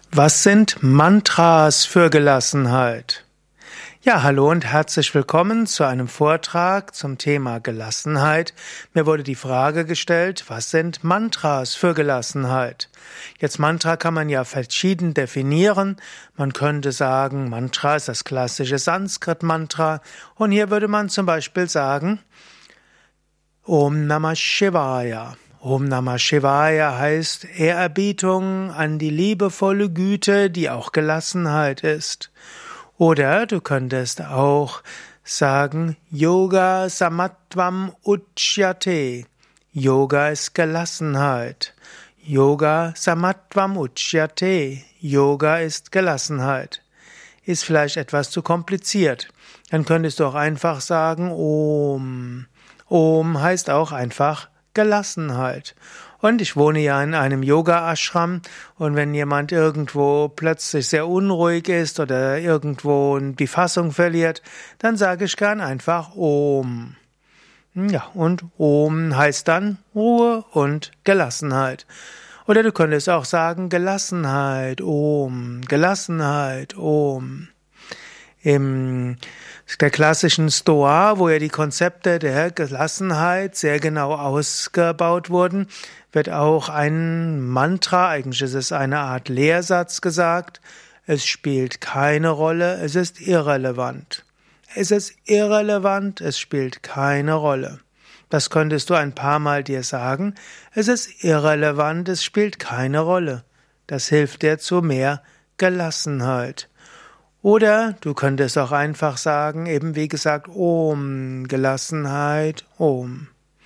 Was sind Mantras für Gelassenheit? Ja, hallo und herzlich willkommen zu einem Vortrag zum Thema Gelassenheit. Mir wurde die Frage gestellt, was sind Mantras für Gelassenheit? Jetzt Mantra kann man ja verschieden definieren. Man könnte sagen, Mantra ist das klassische Sanskrit-Mantra. Und hier würde man zum Beispiel sagen, Om Namah Shivaya. Om Namah Shivaya heißt Ehrerbietung an die liebevolle Güte, die auch Gelassenheit ist. Oder du könntest auch sagen Yoga Samatvam Uchyate. Yoga ist Gelassenheit. Yoga Samatvam Uchyate. Yoga ist Gelassenheit. Ist vielleicht etwas zu kompliziert. Dann könntest du auch einfach sagen Om. Om heißt auch einfach Gelassenheit. Und ich wohne ja in einem Yoga-Ashram und wenn jemand irgendwo plötzlich sehr unruhig ist oder irgendwo die Fassung verliert, dann sage ich gern einfach Om. Ja, und Om heißt dann Ruhe und Gelassenheit. Oder du könntest auch sagen Gelassenheit, Om, Gelassenheit, Om. In der klassischen Stoa, wo ja die Konzepte der Gelassenheit sehr genau ausgebaut wurden, wird auch ein Mantra, eigentlich ist es eine Art Lehrsatz gesagt, es spielt keine Rolle, es ist irrelevant. Es ist irrelevant, es spielt keine Rolle. Das könntest du ein paar Mal dir sagen, es ist irrelevant, es spielt keine Rolle. Das hilft dir zu mehr Gelassenheit. Oder du könntest auch einfach sagen, eben wie gesagt, Om, Gelassenheit, Om.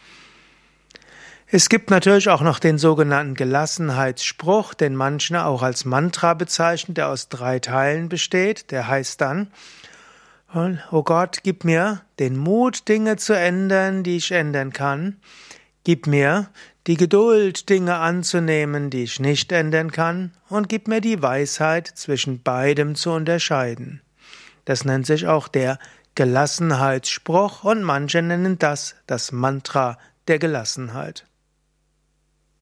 Es gibt natürlich auch noch den sogenannten Gelassenheitsspruch, den manche auch als Mantra bezeichnen, der aus 3 Teilen besteht. Der heißt dann, oh Gott, gib mir den Mut, Dinge zu ändern, die ich ändern kann. Gib mir die Geduld, Dinge anzunehmen, die ich nicht ändern kann, und gib mir die Weisheit, zwischen beidem zu unterscheiden. Das nennt sich auch der Gelassenheitsspruch und manche nennen das Mantra der Gelassenheit.